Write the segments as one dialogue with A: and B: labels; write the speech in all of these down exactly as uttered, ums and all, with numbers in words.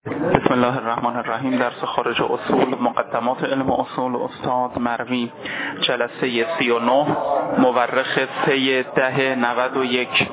A: بسم الله الرحمن الرحیم. درس خارج اصول مقدمات علم اصول استاد مروی، جلسه سی و نه، مورخ سه ده نود و یک.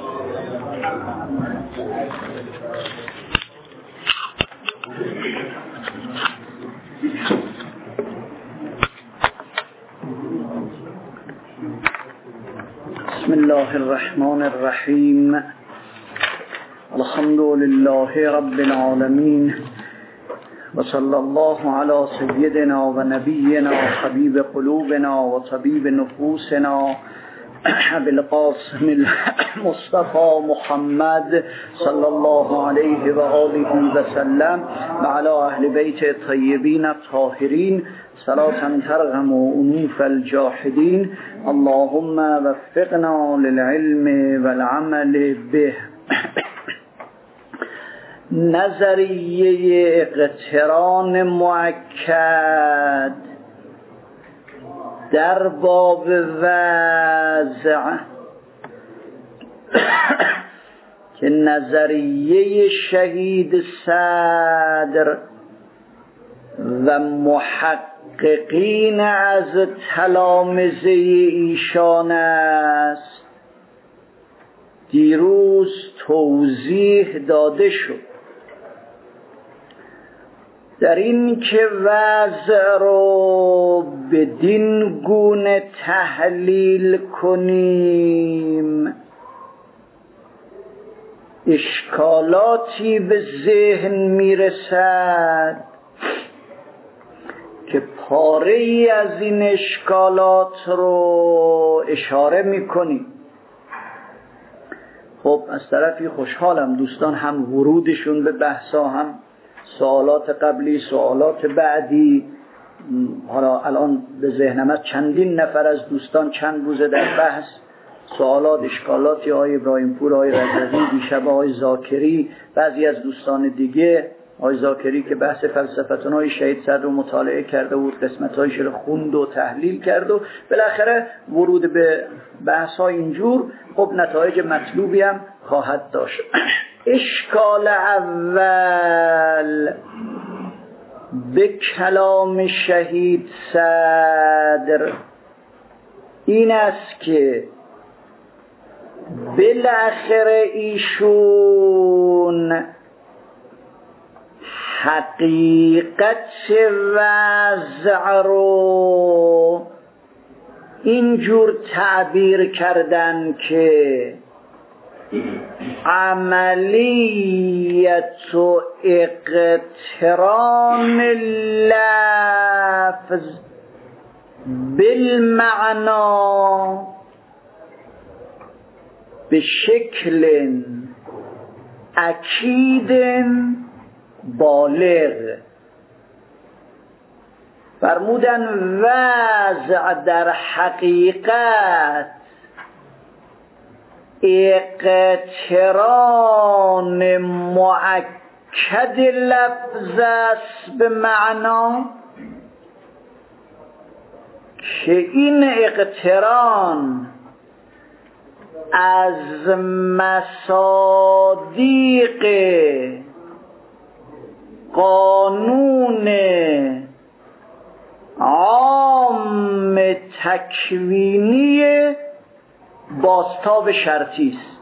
B: بسم الله الرحمن الرحیم. الحمد لله رب العالمین و صلی الله علی سیدنا و نبینا حبیب قلوبنا و طبیب نفوسنا بالقاسم المصطفى محمد صلی الله علیه و آله و سلم و علی اهل بیت الطیبین الطاهرین صلاة ترغم انوف الجاحدین. اللهم وفقنا للعلم والعمل به. نظریه اقتران مؤکد در باب وضع که نظریه شهید صدر و محققین از تلامذه ایشان است، دیروز توضیح داده شد. در این که وضع رو بدین گونه تحلیل کنیم اشکالاتی به ذهن میرسد که پاره ای از این اشکالات رو اشاره میکنیم. خب از طرفی خوشحالم دوستان هم ورودشون به بحثا، هم سوالات قبلی، سوالات بعدی. حالا الان به ذهنم چندین نفر از دوستان چند روزه در بحث سوالات اشکالاتی، آقای ابراهیم پور، آقای رضوی، دیشب آقای ذاکری، بعضی از دوستان دیگه، آقای ذاکری که بحث فلسفته‌های شهید صدر رو مطالعه کرده بود، قسمت‌هایش رو خوند و تحلیل کرد و بالاخره ورود به بحث‌ها اینجور خب نتایج مطلوبی هم خواهد داشت. اشکال اول به کلام شهید صدر این است که بالاخره ایشون حقیقت وضع رو اینجور تعبیر کردن که عملیت و اقتران لفظ بالمعنا به شکل اکید بالغ. فرمودن وضع در حقیقت اقتران مؤکد لفظ است به معنا که این اقتران از مصادیق قانون عام تکوینی بازتاب شرطی است.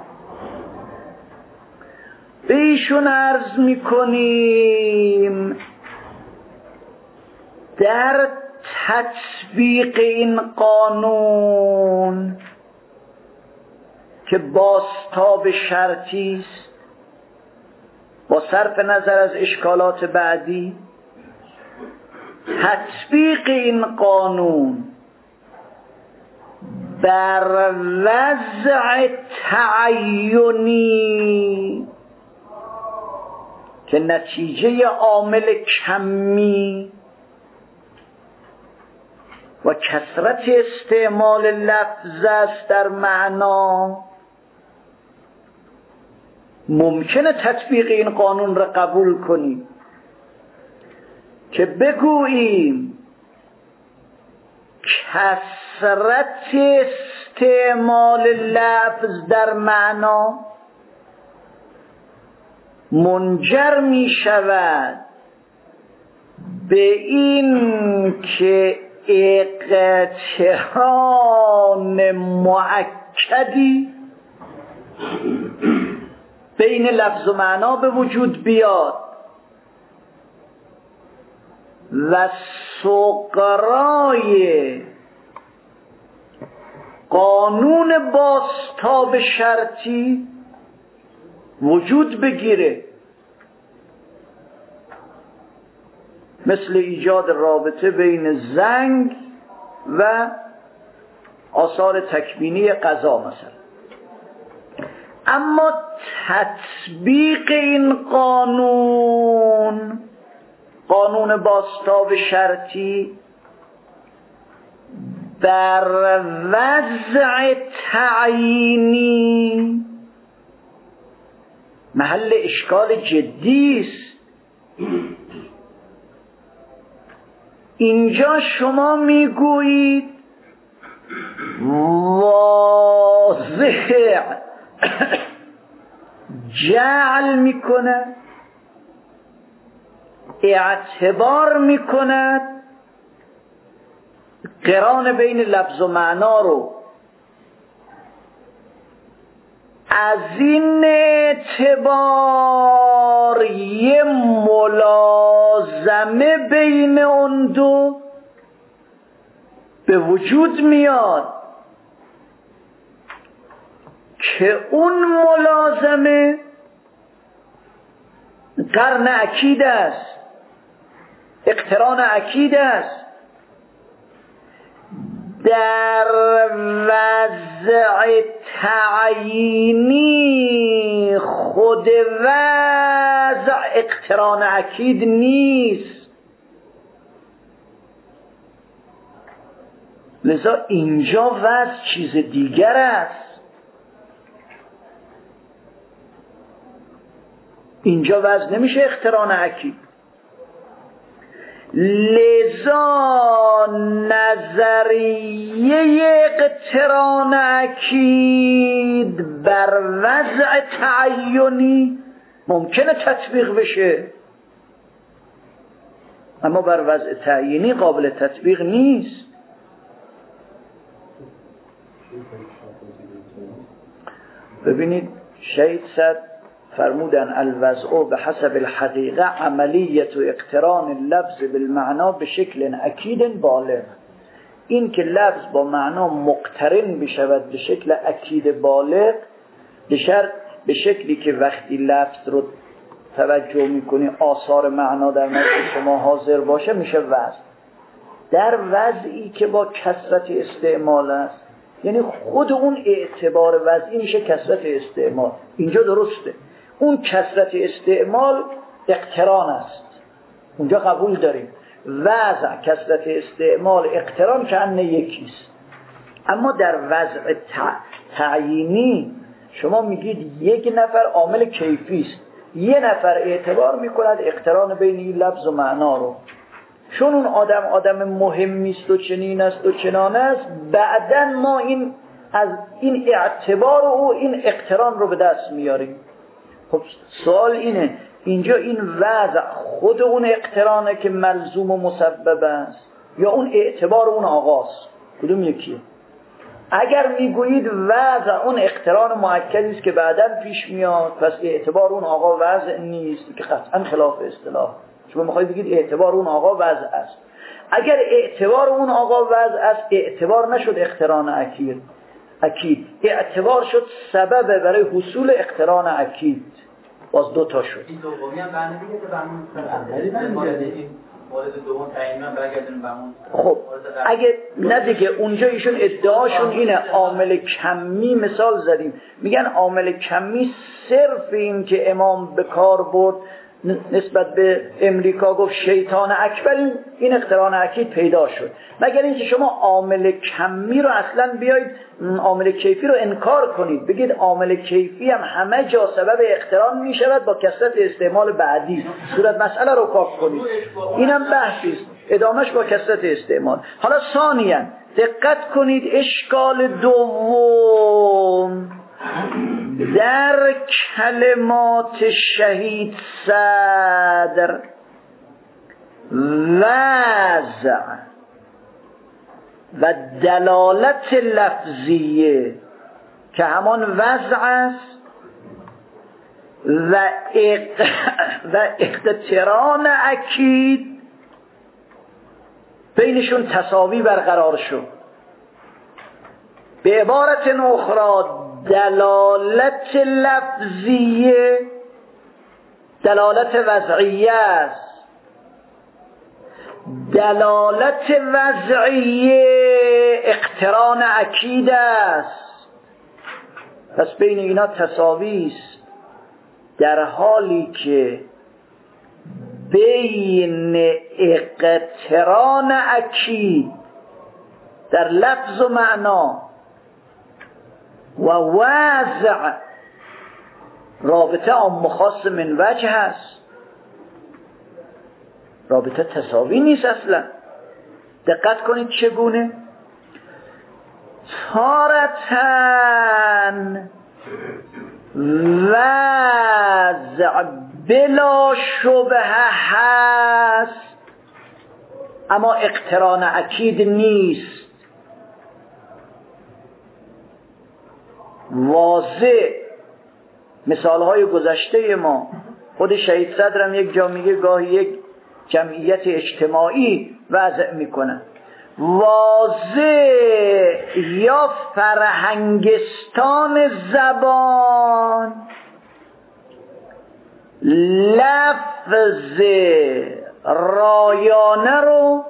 B: به ایشون عرض میکنیم در تطبیق این قانون که بازتاب شرطی است، با صرف نظر از اشکالات بعدی، تطبیق این قانون بر وضع تعینی که نتیجه عامل کمی و کثرت استعمال لفظ است در معنا، ممکنه تطبیق این قانون را قبول کنیم که بگوییم کثرت استعمال لفظ در معنا منجر می شود به این که اقتران مؤکدی بین لفظ و معنا به وجود بیاد و سغرای قانون بازتاب شرطی وجود بگیره، مثل ایجاد رابطه بین زنگ و آثار تکوینی غذا مثلا. اما تطبیق این قانون، قانون بازتاب شرطی، بر وضع تعیینی محل اشکال جدی است. اینجا شما میگویید واضح جعل میکند، اعتبار میکند، قران بین لفظ و معنا رو از این اعتبار یه ملازمه بین اون دو به وجود میاد که اون ملازمه قرن اکید است، اقتران اکید است. در وضع تعیینی خود وضع اقتران اکید نیست، لذا اینجا وضع چیز دیگر است. اینجا وضع نمیشه اقتران اکید. لذا نظریه اقتران اکید بر وضع تعیینی ممکنه تطبیق بشه، اما بر وضع تعیینی قابل تطبیق نیست. ببینید شهید صد فرمودن الوضع به حسب الحقیقه عملیت و اقتران اللفظ بالمعنا به شکل اکید بالغ. این که لفظ با معنا مقترن بشود به شکل اکید بالغ، به شرط به شکلی که وقتی لفظ رو توجه میکنی آثار معنا در نظر شما حاضر باشه، میشه وضع. در وضعی که با کثرت استعمال است، یعنی خود اون اعتبار وضعی میشه کثرت استعمال. اینجا درسته، اون کثرت استعمال اقتران است، اونجا قبول داریم. وضع کثرت استعمال اقتران که انه یکیست. اما در وضع تعیینی شما میگید یک نفر عامل کیفی است، یه نفر اعتبار میکند اقتران بین این لفظ و معنا رو، چون اون آدم آدم مهمی است و چنین است و چنان است، بعداً ما این از این اعتبار و این اقتران رو به دست میاریم. خب سوال اینه، اینجا این وضع خود اون اقترانه که ملزوم و مسبب است یا اون اعتبار اون آغاز؟ کدوم یکیه؟ اگر میگویید وضع اون اقتران مؤکدی است که بعداً پیش میاد، پس اعتبار اون آقا وضع نیست، که قطعاً خلاف اصطلاح. شما میخواید بگید اعتبار اون آقا وضع است. اگر اعتبار اون آقا وضع است، اعتبار نشد اقتران اکید اکید اعتبار شد سبب برای حصول اقتران اکید. باز دو تا شد.
C: این دومی هم بنده دیگه که بمون مورد دوم تعیین من برگردیم بمون.
B: خب اگه نه دیگه اونجا ایشون ادعاشون اینه عامل کمی مثال زدیم، میگن عامل کمی صرف این که امام به کار برد نسبت به امریکا گفت شیطان اکبر، این اقتران اکید پیدا شد. مگر اینکه شما عامل کمی رو اصلا بیایید عامل کیفی رو انکار کنید، بگید عامل کیفی هم همه جا سبب اقتران می شود با کثرت استعمال بعدی، صورت مسئله رو کاف کنید. اینم بحثی است، ادامهش با کثرت استعمال. حالا ثانیاً دقت کنید، اشکال دوم در کلمات شهید صدر وضع و دلالت لفظیه که همان وضع است و اق... و اقتران اکید بینشون تساوی برقرار شد. به عبارت اخرى دلالت لفظیه دلالت وضعیه است، دلالت وضعیه اقتران اکید است. پس بین اینا تساوی است، در حالی که بین اقتران اکید در لفظ و معنا و وضع رابطه عام خاص من وجه هست، رابطه تساوی نیست اصلا. دقت کنید چگونه تارتن وضع بلا شبه هست اما اقتران اکید نیست. واضح مثالهای گذشته ما، خود شهید صدرم یک جا میگه گاهی یک جمعیت اجتماعی وضع میکنن، واضح یا فرهنگستان زبان لفظ رایانه رو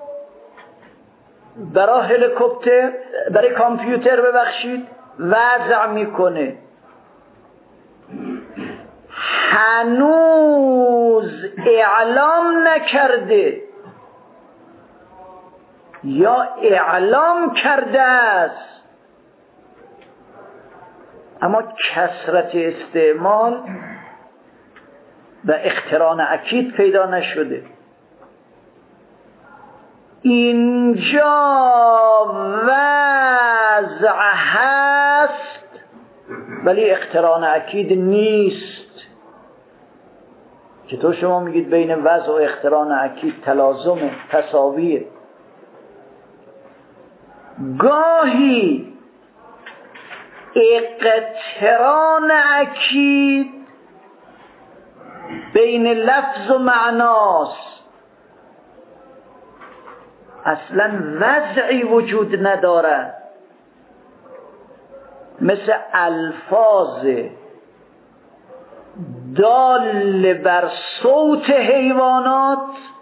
B: برای هلیکوپتر برای کامپیوتر ببخشید وضع میکنه، هنوز اعلام نکرده یا اعلام کرده است، اما کثرت استعمال و اقتران اکید پیدا نشده. اینجا وضع هست ولی اقتران اکید نیست. چطور شما میگید بین وضع و اقتران اکید تلازمه، تساویه؟ گاهی اقتران اکید بین لفظ و معناست، اصلا وضعی وجود نداره، مثل الفاظ دال بر صوت حیوانات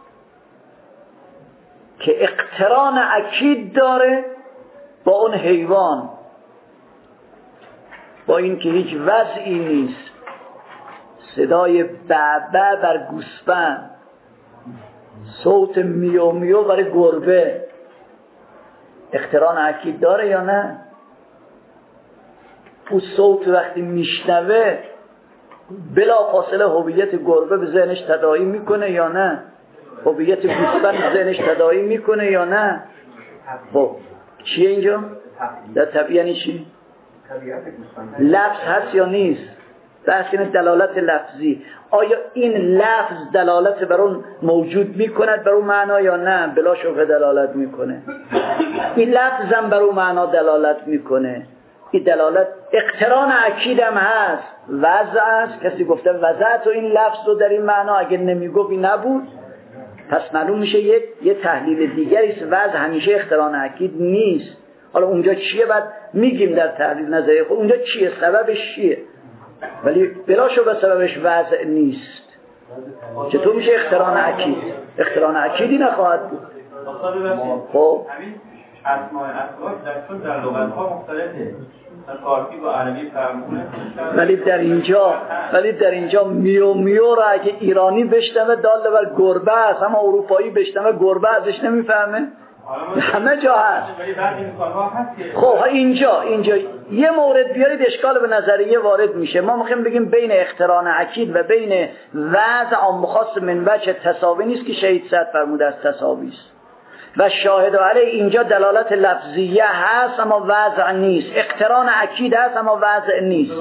B: که اقتران اکید داره با اون حیوان، با این که هیچ وضعی نیست. صدای بعبع بر گوسفند، صوت میو میو برای گربه، اقتران اکید داره یا نه؟ اون صوت وقتی میشنوه بلا فاصله هویت گربه به ذهنش تداعی میکنه یا نه؟ هویت گوسفند به ذهنش تداعی میکنه یا نه؟ خب چیه اینجا؟ در طبیعت یعنی چی؟ لفظ هست یا نیست؟ بحث اینه دلالت لفظی. آیا این لفظ دلالت بر اون موجود میکند بر اون معنا یا نه؟ بلا شبه دلالت میکنه. این لفظ هم بر اون معنا دلالت میکنه. این دلالت اقتران اکید هم هست، وضع است. کسی گفته وضعت و این لفظ رو در این معنا، اگه نمیگفت این نبود، پس معلوم میشه یه, یه تحلیل دیگری است. وضع همیشه اقتران اکید نیست. حالا اونجا چیه بعد میگیم در تحلیل نظری خود اونجا چیه، سببش چیه، ولی بلا شبه سببش وضع نیست. چطور میشه اقتران اکید؟ اقتران اکیدی نخواهد بود. خب
C: اسماء اسباب در چون در لغت‌ها مختلفه، در فارسی با عربی فرمونه،
B: ولی در اینجا ولی در اینجا میو میو را اگه ایرانی بشنوه دال بر گربه است، اما اروپایی بشنوه گربه ازش نمیفهمه. همه جا هست. خب اینجا اینجا یه مورد بیارید اشکال به نظریه وارد میشه. ما میخوایم بگیم بین اقتران اکید و بین وضع عام خاص من وجه تساوی نیست که شهید صدر فرموده است تساوی است. و شاهد علیه اینجا دلالت لفظیه هست اما وضع نیست، اقتران اکید هست اما وضع نیست.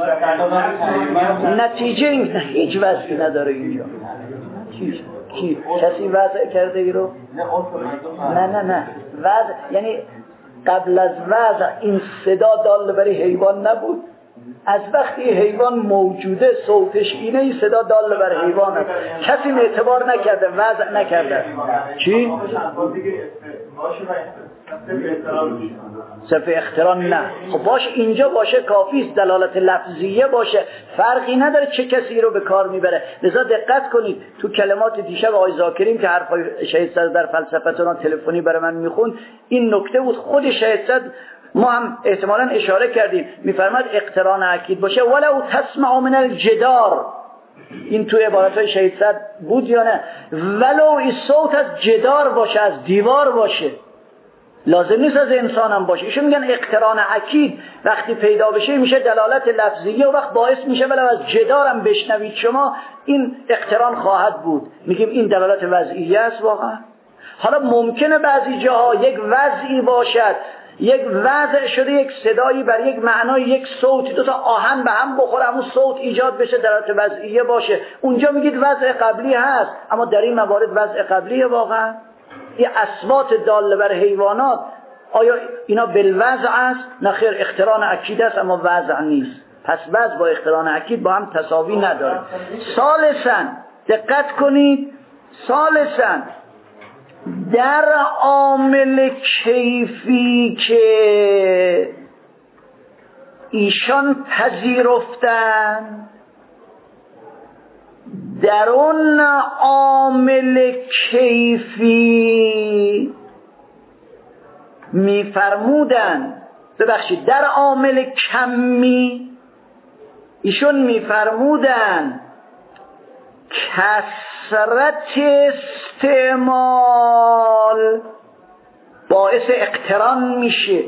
B: نتیجه این هیچ وضعی نداره اینجا. کی کی کسی وضع کرده ای رو؟ نه نه نه وضع یعنی قبل از وضع این صدا دال بر حیوان نبود. از وقتی حیوان موجوده صوتش اینه، این صدا دال بر حیوان است. کسی اعتبار نکرده، وضع نکرده. چی؟ صرف اقتران نه. خب باشه اینجا باشه کافیست، دلالت لفظیه باشه، فرقی نداره چه کسی رو به کار میبره. لذا دقت کنید تو کلمات دیشب آقای ذاکرین که حرفای شهید صدر در فلسفتون تلفنی برای من میخوند، این نکته بود. خود شهید صدر ما هم احتمالاً اشاره کردیم، میفرماد اقتران اکید باشه ولو تسمع من الجدار. این تو عبارتهای شهید صدر بود یا نه؟ ولو این صوت از جدار باشه، از دیوار باشه، لازم نیست از انسان هم باشه. ایشون میگن اقتران اکید وقتی پیدا بشه میشه دلالت لفظیه و وقت باعث میشه ولو از جدارم بشنوید شما این اقتران خواهد بود. میگیم این دلالت وضعیه است واقعا. حالا ممکنه بعضی جاها یک وضعی باشد، یک وضع شده، یک صدایی بر یک معنای یک صوت، دو تا آهن به هم بخوره همون صوت ایجاد بشه، دلالت وضعیه باشه. اونجا میگید وضع قبلی هست، اما در این موارد وضع قبلیه واقعا. این اصوات داله بر حیوانات آیا اینا بالوضع است؟ نه خیر، اقتران اکید است اما وضع نیست. پس وضع با اقتران اکید با هم تساوی نداره. ثالثاً دقت کنید، ثالثاً در عامل کیفی که ایشان پذیرفتن، در اون عامل کیفی میفرمودن، ببخشید در عامل کمی ایشون میفرمودن کثرت استعمال باعث اقتران میشه.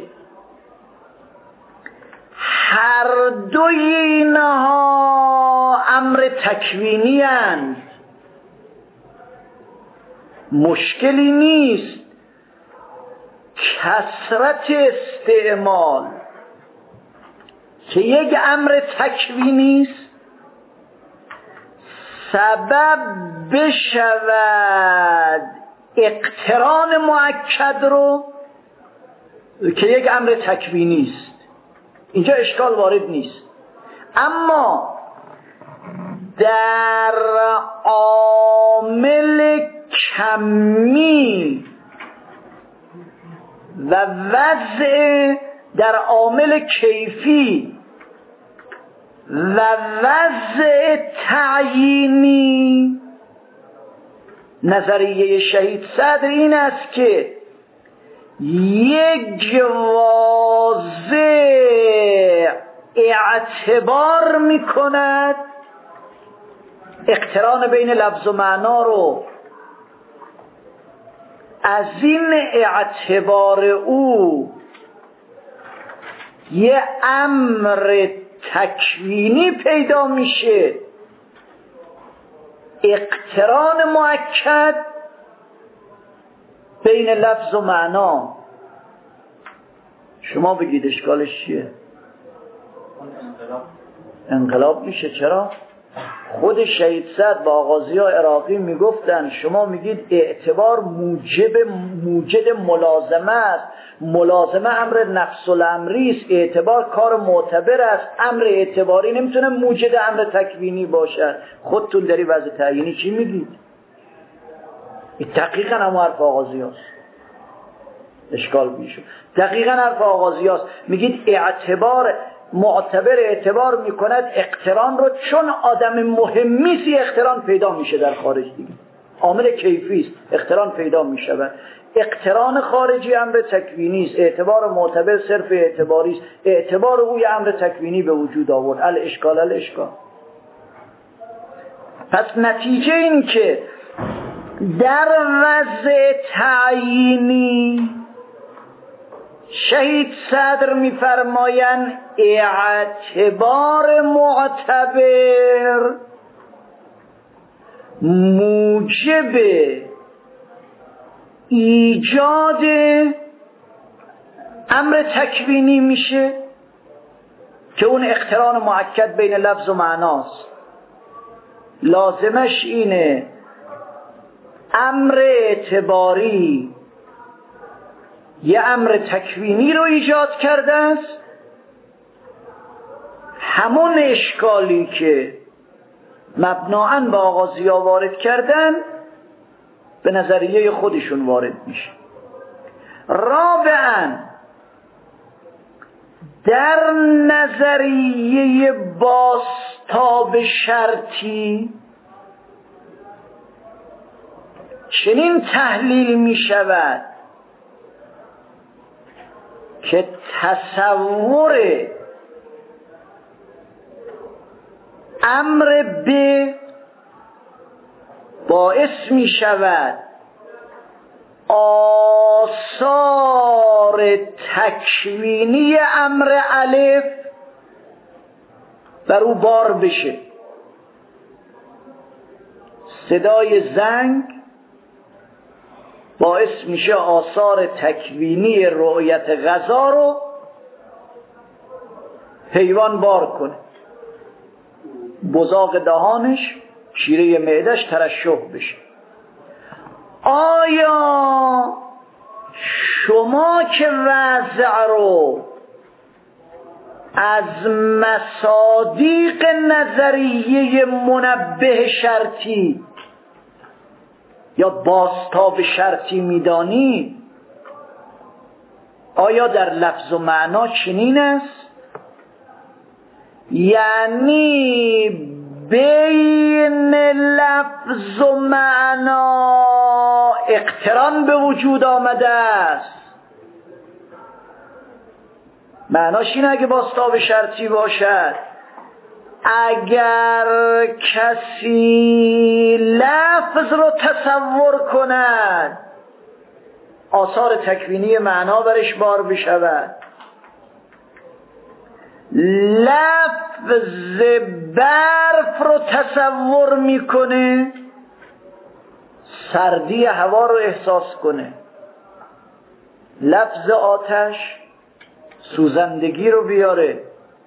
B: هر دوی اینها امر تکوینی اند، مشکلی نیست. کثرت استعمال که یک امر تکوینی است سبب بشود اقتران مؤکد رو که یک امر تکوینی است، اینجا اشکال وارد نیست. اما در عامل کمی و وضع در عامل کیفی و وضع تعیینی، نظریه شهید صدر این است که یک واضع اعتبار می کند اقتران بین لفظ و معنا رو، از این اعتبار او یه امر تکوینی پیدا میشه، اقتران مؤکد بین لفظ و معنا. شما بگید اشکالش چیه؟ انقلاب میشه. چرا؟ خود شهید صدر با آغازی ها عراقی میگفتن شما میگید اعتبار موجب موجد ملازمه است، ملازمه امر نفس الامری است، اعتبار کار معتبر است، امر اعتباری نمیتونه موجد امر تکوینی باشد. خودتون داری وضع تعیینی چی میگید؟ دقیقا هم حرف آغازی هاست، اشکال میشه. دقیقا حرف آغازی هاست، میگید اعتبار معتبر اعتبار میکند اقتران رو، چون آدم مهمیسی اقتران پیدا میشه در خارج دیگه، عامل کیفی است، اقتران پیدا میشود. اقتران خارجی امر تکوینی است، اعتبار معتبر صرف اعتباری است، اعتبار اوی امر تکوینی به وجود آورد. الاشکال الاشکال. پس نتیجه این که در وضع تعیینی شهید صدر میفرمایند اعتبار معتبر موجب ایجاد امر تکوینی میشه که اون اقتران مؤکد بین لفظ و معناست. لازمش اینه امر اعتباری یه امر تکوینی رو ایجاد کرده است، همون اشکالی که مبناً به آغازی‌ها وارد کردن به نظریه خودشون وارد میشه. رابعاً در نظریه بازتاب شرطی چنین تحلیل می شود که تصور امر به باعث می شود آثار تکوینی امر الف بر او بار بشه. صدای زنگ باعث میشه آثار تکوینی رؤیت غذا رو حیوان بار کنه، بزاق دهانش، شیره معدش ترشح بشه. آیا شما که وضع رو از مصادیق نظریه منبه شرطی یا بازتاب شرطی میدانید، آیا در لفظ و معنا چنین است؟ یعنی بین لفظ و معنا اقتران به وجود آمده است. معناش اینه اگه بازتاب شرطی باشد، اگر کسی لفظ رو تصور کند آثار تکوینی معنا برش بار بشود. لفظ برف رو تصور میکنه سردی هوا رو احساس کنه، لفظ آتش سوزندگی رو بیاره.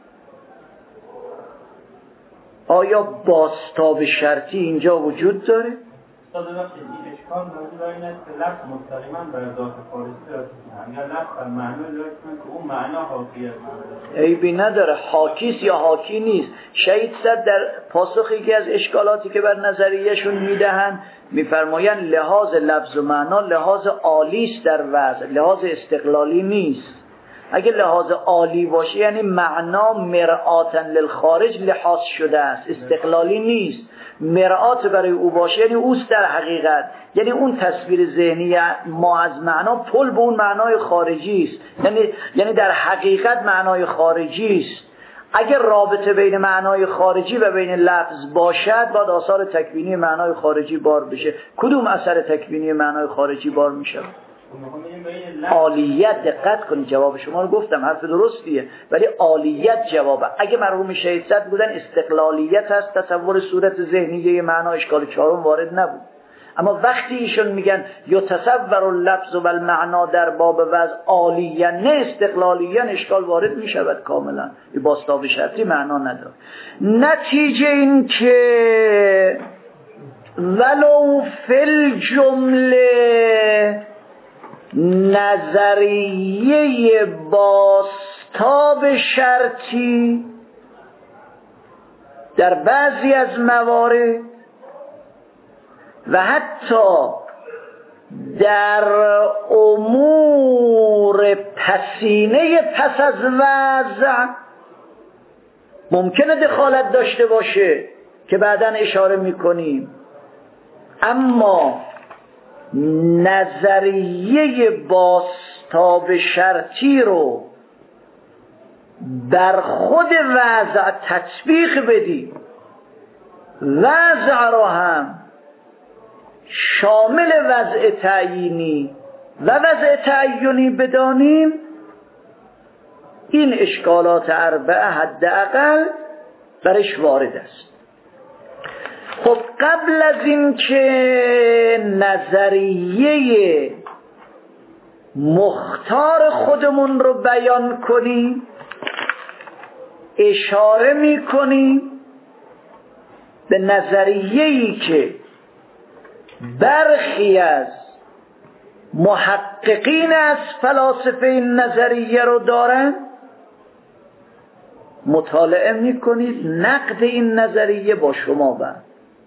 B: آیا بازتاب شرطی اینجا وجود داره؟
C: استاد وقتی این اشکال موجود این است که لفظ مستقیما بر ذات خارجی داره. اگر لفظ بر معنا داره که اون معنا حاکی است.
B: عیبی نداره، حاکیست یا حاکی نیست. شهید صد در پاسخی که از اشکالاتی که بر نظریهشون میدهن میفرمایند لحاظ لفظ و معنا لحاظ عالی است در وضع، لحاظ استقلالی نیست. اگه لحاظ عالی باشه یعنی معنا مرآتا للخارج لحاظ شده است، استقلالی نیست. مرآت برای او باشه یعنی اوست در حقیقت، یعنی اون تصویر ذهنی ما از معنا پل به اون معنای خارجی است، یعنی یعنی در حقیقت معنای خارجی است. اگر رابطه بین معنای خارجی و بین لفظ باشد باید آثار تکوینی معنای خارجی بار بشه. کدوم اثر تکوینی معنای خارجی بار میشه؟ عالیت. دقت کنید جواب شما رو گفتم، حرف درستیه، ولی عالیت جوابه. اگه مرحوم شهید صدر بودن استقلالیت هست، تصور صورت ذهنی معنی اشکال چهارم وارد نبود. اما وقتی ایشون میگن یتصور اللفظ و المعنا در باب وضع عالیت نه استقلالیت، اشکال وارد میشود کاملا. این بازتاب شرطی معنا نداره. نتیجه این که ولو فی الجمله نظریه بازتاب شرطی در بعضی از موارد و حتی در امور پسینه پس از وضع ممکنه دخالت داشته باشه که بعداً اشاره میکنیم، اما نظریه بازتاب شرطی رو بر خود وضع تطبیق بدیم، وضع رو هم شامل وضع تعیینی و وضع تعینی بدانیم، این اشکالات اربعه حداقل برش وارد است. خب قبل از این که نظریه مختار خودمون رو بیان کنیم، اشاره میکنیم به نظریه‌ای که برخی از محققین از فلاسفه این نظریه رو دارن، مطالعه میکنید نقد این نظریه با شما بند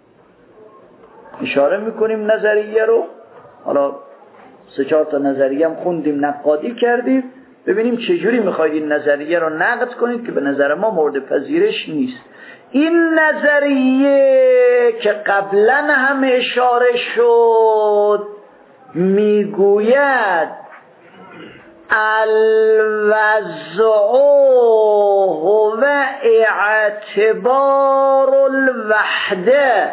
B: اشاره میکنیم نظریه رو، حالا سه چهار تا نظریه هم خوندیم نقادی کردیم، ببینیم چجوری میخواید این نظریه رو نقد کنید که به نظر ما مورد پذیرش نیست. این نظریه که قبلا هم اشاره شد میگوید الوضع هو اعتبار الوحده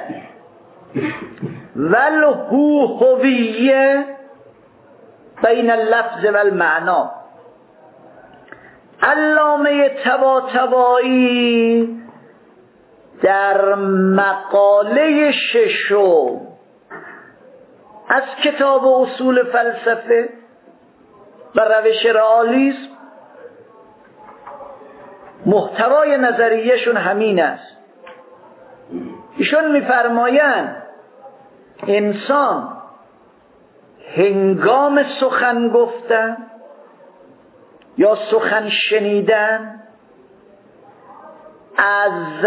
B: والهویه بین اللفظ و المعنا. علامه طباطبایی در مقاله ششم از کتاب اصول فلسفه و روش رئالیسم، محتوای نظریهشون همین است. ایشون میفرمایند انسان هنگام سخن گفتن یا سخن شنیدن از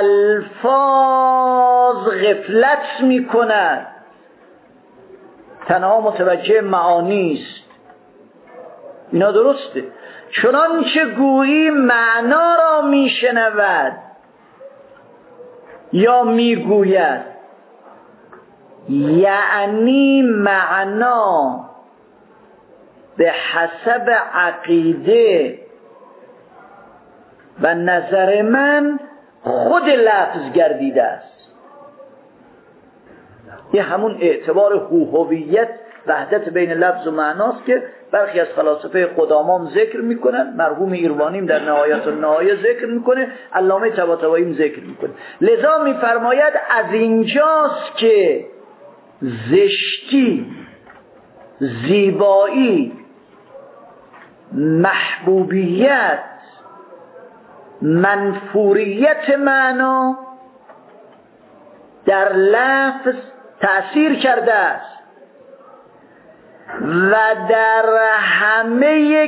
B: الفاظ غفلت می کند، تنها متوجه معانی است. اینا درسته. چنانچه گویی معنا را می شنود یا می گوید، یعنی معنا به حسب عقیده و نظر من خود لفظ گردیده است. یه همون اعتبار هویت، وحدت بین لفظ و معناست که برخی از فلاسفه قدامام ذکر میکنن، مرحوم ایروانیم در نهایت النهایه ذکر میکنه، علامه طباطبایی ذکر میکنه. لذا میفرماید از اینجاست که زشتی، زیبایی، محبوبیت، منفوریت معنا در لفظ تأثیر کرده است و در همه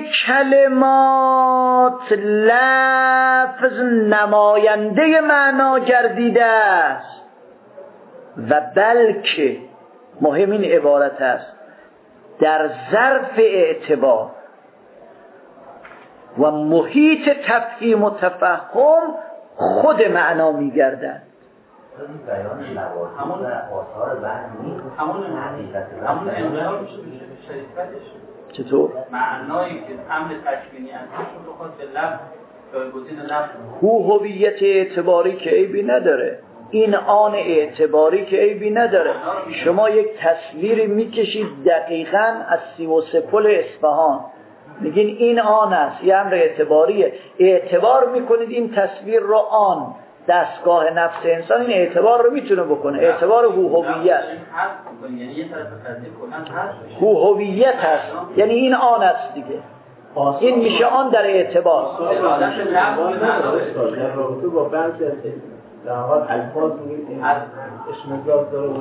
B: کلمات لفظ نماینده معنا گردیده است و بلکه مهم این عبارت است در ظرف اعتبار و محیط تفهیم و تفهم خود معنا می‌گردد.
D: این بیان لوازم همون آثار بعد نیست، همون حقیقت همون انقلاب میشه شریفتش.
B: چطور؟
C: معنایی که حمل تشبیهی ازشون رو خواست به لفظ جایگزین لفظ
B: هو هویت اعتباری که عیبی نداره، این آن اعتباری که عیبی نداره. شما یک تصویری میکشید دقیقاً از سی و سه پل اصفهان، میگین این آن است، یه امر اعتباریه، اعتبار میکنید این تصویر رو آن دستگاه نفس انسان این اعتبار رو میتونه بکنه، اعتبار هویت. هویت هست، یعنی این آن است دیگه، این میشه آن در اعتبار.
E: در رابطه با بعضی از در حال الفاظ میگیم اشمزاد داره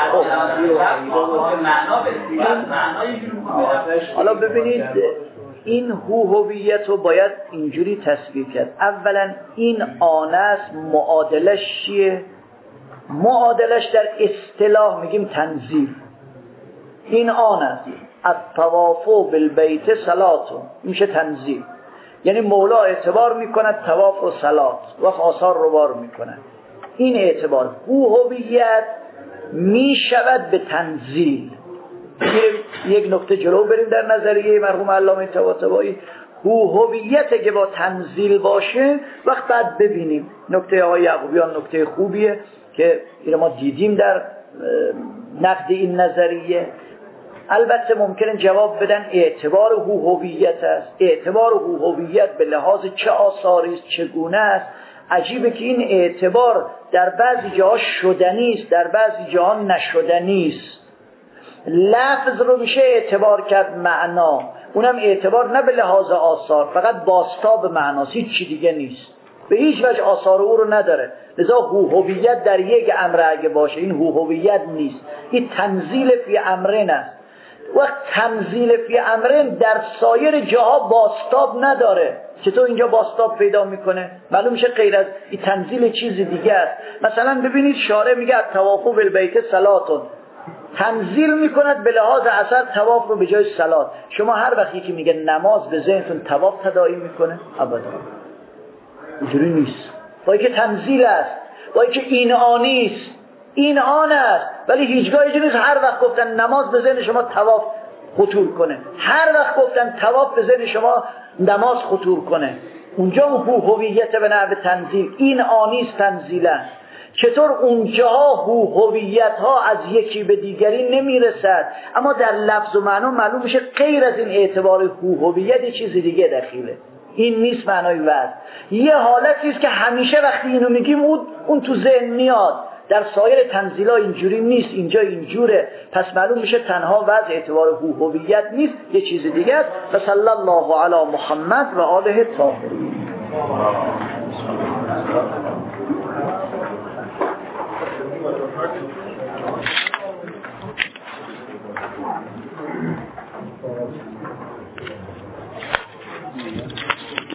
B: حالا ببینید این هویت رو باید اینجوری تصویر کرد. اولا این آن است، معادلش چیه؟ معادلش در اصطلاح میگیم تنزیل. این آن است، الطواف بالبیت صلات، میشه تنزیل. یعنی مولا اعتبار میکند طواف و صلات و آثار رو بار میکند. این اعتبار هویت میشود به تنزیل. یک نکته جلو بریم در نظریه مرحوم علامه طباطبایی. هویت که با تنزیل باشه وقت بعد ببینیم نکته آقای یعقوبیان نکته خوبیه که این ما دیدیم در نقد این نظریه. البته ممکنه جواب بدن اعتبار هویت است، اعتبار هویت به لحاظ چه آثاری است، چگونه است. عجیبه که این اعتبار در بعضی جاها شدنی است، در بعضی جاها نشدنی است. لفظ رو میشه اعتبار کرد معنا، اونم اعتبار نه به لحاظ آثار، فقط بازتاب معناست، هیچ چی دیگه نیست، به هیچ وجه آثار او رو نداره. لذا هویت در یک امر اگه باشه این هویت نیست، این تنزیل فی امرن است. وقت تنزیل فی امرن در سایر جاها بازتاب نداره، چطور اینجا بازتاب پیدا میکنه؟ معلوم میشه غیر از این تنزیل چیز دیگه است. مثلا ببینید شارع میگه الطواف بالبیت صلاتون، تنزیل میکند به لحاظ اثر طواف رو به جای صلات. شما هر وقتی که میگه نماز به ذهنتون طواف تداعی میکنه؟ ابدا اینجوری نیست. با که تنزیل است، با که این آنی است، این آن است، ولی هیچگاه اینجوری نیست هر وقت گفتن نماز به ذهن شما طواف خطور کنه، هر وقت گفتن طواف به ذهن شما نماز خطور کنه. اونجا هویت به نحو تنزیل، این آنی است تنزیلا. چطور اونجاها هویت ها از یکی به دیگری نمیرسد، اما در لفظ و معنا معلوم میشه غیر از این اعتبار هویت چیز دیگه دخیله. این نیست معنای وعد. یه حالتی است که همیشه وقتی اینو میگیم اون, اون تو ذهن میاد، در سایر تنزیلا اینجوری نیست، اینجا اینجوره. پس معلوم میشه تنها وضع اعتبار هویت نیست، یه چیز دیگه است. و صلی الله علی محمد و آله الطاهرین.